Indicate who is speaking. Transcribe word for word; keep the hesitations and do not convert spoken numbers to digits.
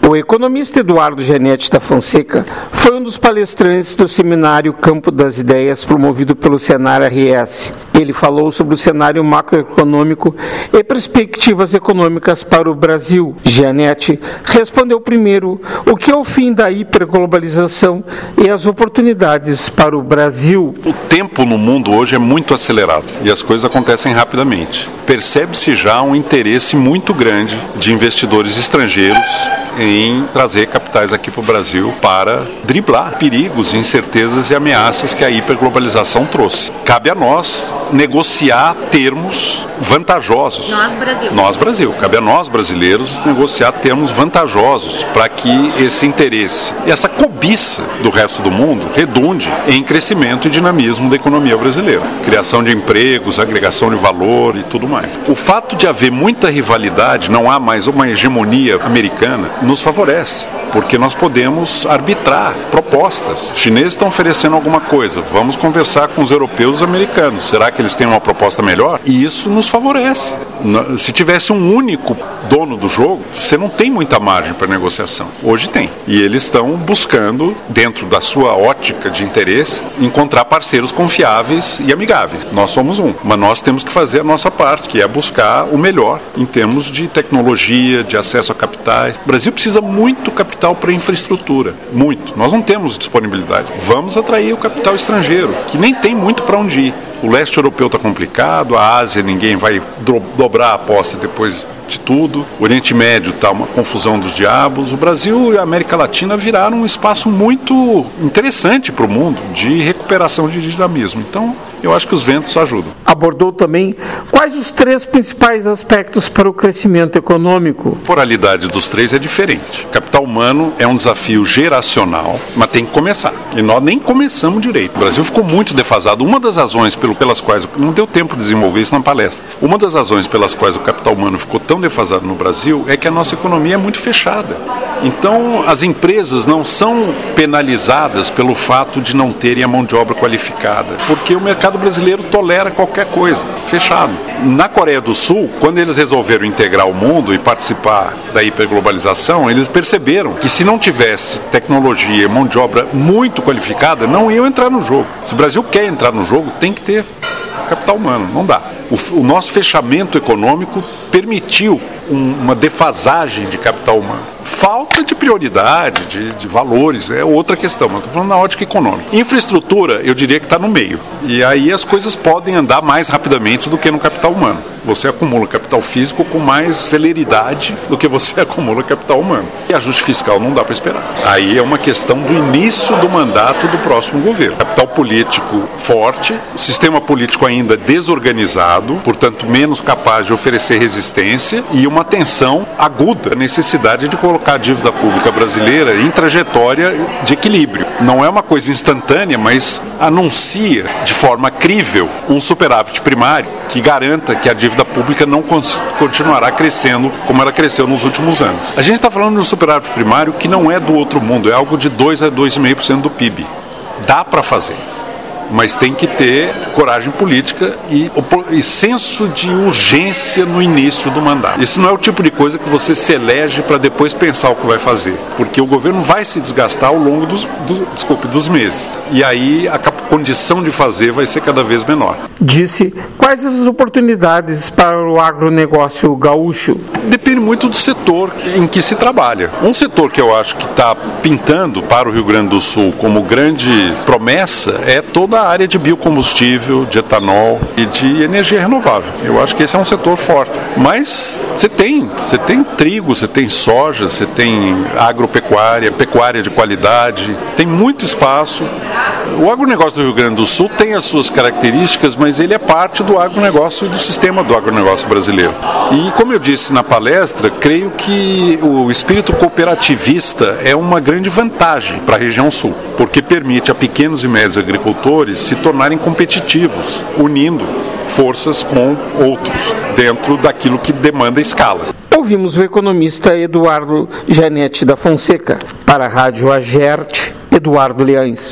Speaker 1: O economista Eduardo Janete da Fonseca foi um dos palestrantes do seminário Campo das Ideias promovido pelo Senar R S. Ele falou sobre o cenário macroeconômico e perspectivas econômicas para o Brasil. Janete respondeu primeiro o que é o fim da hiperglobalização e as oportunidades para o Brasil.
Speaker 2: O tempo no mundo hoje é muito acelerado e as coisas acontecem rapidamente. Percebe-se já um interesse muito grande de investidores estrangeiros em trazer capitais aqui para o Brasil para driblar perigos, incertezas e ameaças que a hiperglobalização trouxe. Cabe a nós negociar termos vantajosos.
Speaker 3: Nós, Brasil.
Speaker 2: Nós, Brasil. Cabe a nós, brasileiros, negociar termos vantajosos para que esse interesse e essa cobiça do resto do mundo redunde em crescimento e dinamismo da economia brasileira. Criação de empregos, agregação de valor e tudo mais. O fato de haver muita rivalidade, não há mais uma hegemonia americana, nos favorece, porque nós podemos arbitrar propostas. Os chineses estão oferecendo alguma coisa, vamos conversar com os europeus e os americanos. Será que eles têm uma proposta melhor? E isso nos favorece. Se tivesse um único dono do jogo, você não tem muita margem para negociação. Hoje tem. E eles estão buscando, dentro da sua ótica de interesse, encontrar parceiros confiáveis e amigáveis. Nós somos um, mas nós temos que fazer a nossa parte, que é buscar o melhor em termos de tecnologia, de acesso a capitais. O Brasil precisa muito capital para infraestrutura, muito. Nós não temos disponibilidade. Vamos atrair o capital estrangeiro, que nem tem muito para onde ir. O leste europeu está complicado, a Ásia ninguém vai do- dobrar a aposta depois de tudo, o Oriente Médio está uma confusão dos diabos. O Brasil e a América Latina viraram um espaço muito interessante para o mundo de recuperação de dinamismo. Então, eu acho que os ventos ajudam.
Speaker 1: Abordou também quais os três principais aspectos para o crescimento econômico.
Speaker 2: A pluralidade dos três é diferente. Capital humano é um desafio geracional, mas tem que começar. E nós nem começamos direito. O Brasil ficou muito defasado. Uma das razões pelo, pelas quais, não deu tempo de desenvolver isso na palestra, uma das razões pelas quais o capital humano ficou tão defasado no Brasil é que a nossa economia é muito fechada. Então, as empresas não são penalizadas pelo fato de não terem a mão de obra qualificada, porque o mercado brasileiro tolera qualquer coisa, fechado. Na Coreia do Sul, quando eles resolveram integrar o mundo e participar da hiperglobalização, eles perceberam que se não tivesse tecnologia e mão de obra muito qualificada, não iam entrar no jogo. Se o Brasil quer entrar no jogo, tem que ter capital humano, não dá. O, o nosso fechamento econômico permitiu um, uma defasagem de capital humano. Falta de prioridade, de, de valores, é outra questão, mas estou falando na ótica econômica. Infraestrutura, eu diria que está no meio. E aí as coisas podem andar mais rapidamente do que no capital humano. Você acumula capital físico com mais celeridade do que você acumula capital humano. E ajuste fiscal não dá para esperar. Aí é uma questão do início do mandato do próximo governo. Capital político forte, sistema político ainda desorganizado, portanto menos capaz de oferecer resistência e uma tensão aguda, a necessidade de colocar a dívida pública brasileira em trajetória de equilíbrio. Não é uma coisa instantânea, mas anuncia de forma crível um superávit primário que garanta que a dívida pública não continuará crescendo como ela cresceu nos últimos anos. A gente está falando de um superávit primário que não é do outro mundo, é algo de dois a dois vírgula cinco por cento do P I B. Dá para fazer, mas tem que ter coragem política e, e senso de urgência no início do mandato. Isso não é o tipo de coisa que você se elege para depois pensar o que vai fazer, porque o governo vai se desgastar ao longo dos, do, desculpe, dos meses. E aí a condição de fazer vai ser cada vez menor.
Speaker 1: Disse quais as oportunidades para o agronegócio gaúcho.
Speaker 2: Depende muito do setor em que se trabalha. Um setor que eu acho que está pintando para o Rio Grande do Sul como grande promessa é toda a área de biocombustível, de etanol e de energia renovável. Eu acho que esse é um setor forte. Mas você tem, você tem trigo, você tem soja, você tem agropecuária, pecuária de qualidade, tem muito espaço. O agronegócio do Rio Grande do Sul tem as suas características, mas ele é parte do agronegócio e do sistema do agronegócio brasileiro. E como eu disse na palestra, creio que o espírito cooperativista é uma grande vantagem para a região sul, porque permite a pequenos e médios agricultores se tornarem competitivos, unindo forças com outros, dentro daquilo que demanda escala.
Speaker 1: Ouvimos o economista Eduardo Janete da Fonseca. Para a Rádio Agerte, Eduardo Leães.